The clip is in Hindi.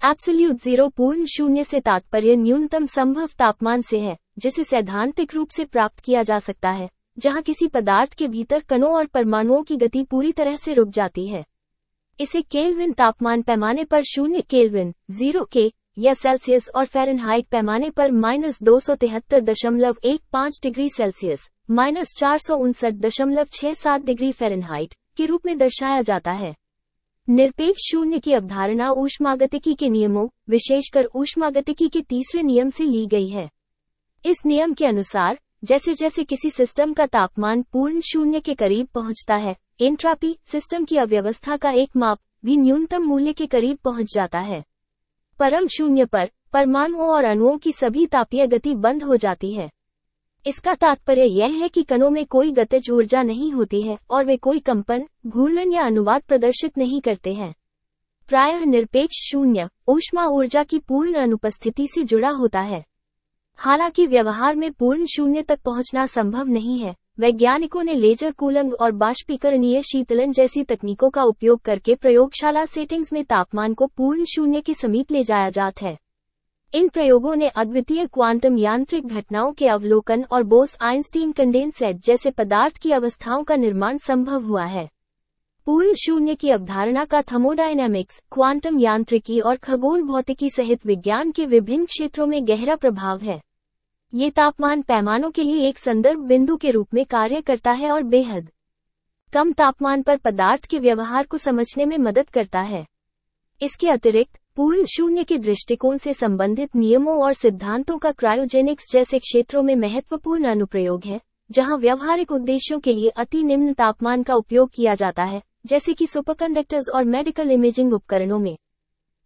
एब्सोल्यूट जीरो पूर्ण शून्य से तात्पर्य न्यूनतम संभव तापमान से है, जिसे सैद्धांतिक रूप से प्राप्त किया जा सकता है, जहां किसी पदार्थ के भीतर कणों और परमाणुओं की गति पूरी तरह से रुक जाती है। इसे केल्विन तापमान पैमाने पर 0 केल्विन 0 के या सेल्सियस और फ़ारेनहाइट पैमाने पर -273.15 डिग्री सेल्सियस -459.67 डिग्री फ़ारेनहाइट के रूप में दर्शाया जाता है। निरपेक्ष शून्य की अवधारणा ऊष्मागतिकी के नियमों, विशेषकर ऊष्मागतिकी के तीसरे नियम से ली गई है। इस नियम के अनुसार जैसे जैसे किसी सिस्टम का तापमान पूर्ण शून्य के करीब पहुंचता है, एंट्रॉपी सिस्टम की अव्यवस्था का एक माप भी न्यूनतम मूल्य के करीब पहुंच जाता है। परम शून्य पर परमाणुओं और अणुओं की सभी तापीय गति बंद हो जाती है। इसका तात्पर्य यह है कि कणों में कोई गतिज ऊर्जा नहीं होती है और वे कोई कंपन, घूर्णन या अनुवाद प्रदर्शित नहीं करते हैं। प्रायः निरपेक्ष शून्य ऊष्मा ऊर्जा की पूर्ण अनुपस्थिति से जुड़ा होता है। हालांकि व्यवहार में पूर्ण शून्य तक पहुंचना संभव नहीं है। वैज्ञानिकों ने लेजर कूलिंग और बाष्पीकरणीय शीतलन जैसी तकनीकों का उपयोग करके प्रयोगशाला सेटिंग्स में तापमान को पूर्ण शून्य के समीप ले जाया जाता है। इन प्रयोगों ने अद्वितीय क्वांटम यांत्रिक घटनाओं के अवलोकन और बोस-आइंस्टीन कंडेंसेट जैसे पदार्थ की अवस्थाओं का निर्माण संभव हुआ है। पूर्ण शून्य की अवधारणा का थर्मोडायनामिक्स, क्वांटम यांत्रिकी और खगोल भौतिकी सहित विज्ञान के विभिन्न क्षेत्रों में गहरा प्रभाव है। ये तापमान पैमानों के लिए एक संदर्भ बिंदु के रूप में कार्य करता है और बेहद कम तापमान पर पदार्थ के व्यवहार को समझने में मदद करता है। इसके अतिरिक्त पूर्ण शून्य के दृष्टिकोण से संबंधित नियमों और सिद्धांतों का क्रायोजेनिक्स जैसे क्षेत्रों में महत्वपूर्ण अनुप्रयोग है, जहां व्यावहारिक उद्देश्यों के लिए अति निम्न तापमान का उपयोग किया जाता है, जैसे कि सुपरकंडक्टर्स और मेडिकल इमेजिंग उपकरणों में।